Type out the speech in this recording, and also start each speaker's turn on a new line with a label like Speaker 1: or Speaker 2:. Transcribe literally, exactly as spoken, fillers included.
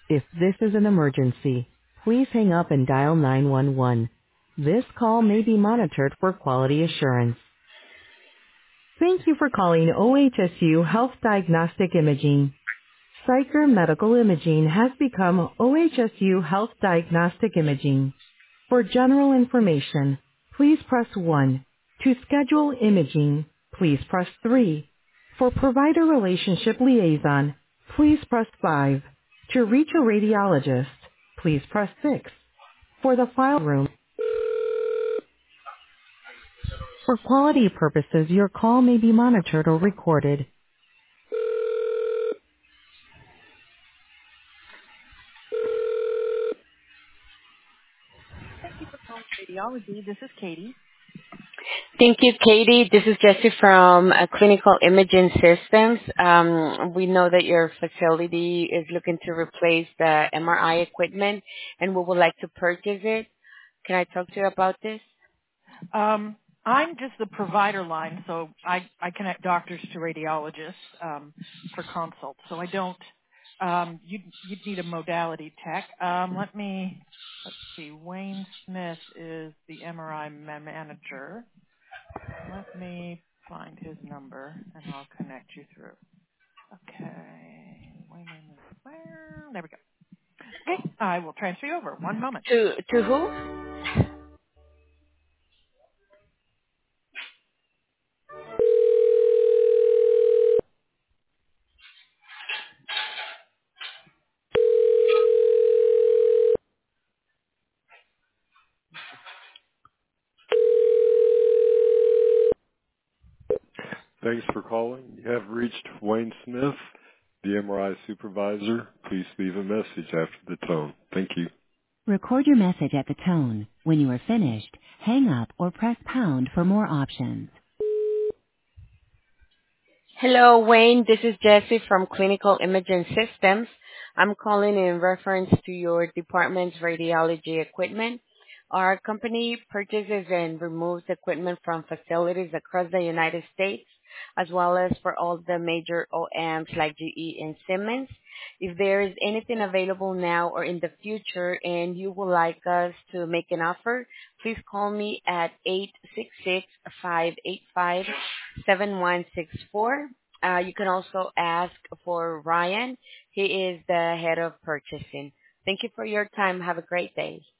Speaker 1: If this is an emergency, please hang up and dial nine one one. This call may be monitored for quality assurance. Thank you for calling O H S U Health Diagnostic Imaging. Psycher Medical Imaging has become O H S U Health Diagnostic Imaging. For general information, please press one. To schedule imaging, please press three. For provider relationship liaison, please press five. To reach a radiologist, please press six. For the file room, for quality purposes, your call may be monitored or recorded. Radiology, this is Katie.
Speaker 2: Thank you, Katie. This is Jessie from uh, Clinical Imaging Systems. Um, we know that your facility is looking to replace the M R I equipment, and we would like to purchase it. Can I talk to you about this?
Speaker 3: Um, I'm just the provider line, so I, I connect doctors to radiologists um, for consults. So I don't. Um, you'd, you'd need a modality tech. Um, let me. Let's see. Wayne Smith is the M R I ma- manager. Let me find his number, and I'll connect you through. Okay. Wayne is where? There we go. Okay. I will transfer you over. One moment.
Speaker 2: To to who?
Speaker 4: Thanks for calling. You have reached Wayne Smith, the M R I supervisor. Please leave a message after the tone. Thank you.
Speaker 1: Record your message at the tone. When you are finished, hang up or press pound for more options.
Speaker 2: Hello, Wayne. This is Jessie from Clinical Imaging Systems. I'm calling in reference to your department's radiology equipment. Our company purchases and removes equipment from facilities across the United States, as well as for all the major O E Ms like G E and Siemens. If there is anything available now or in the future and you would like us to make an offer, please call me at eight six six, five eight five, seven one six four. Uh, you can also ask for Ryan. He is the head of purchasing. Thank you for your time. Have a great day.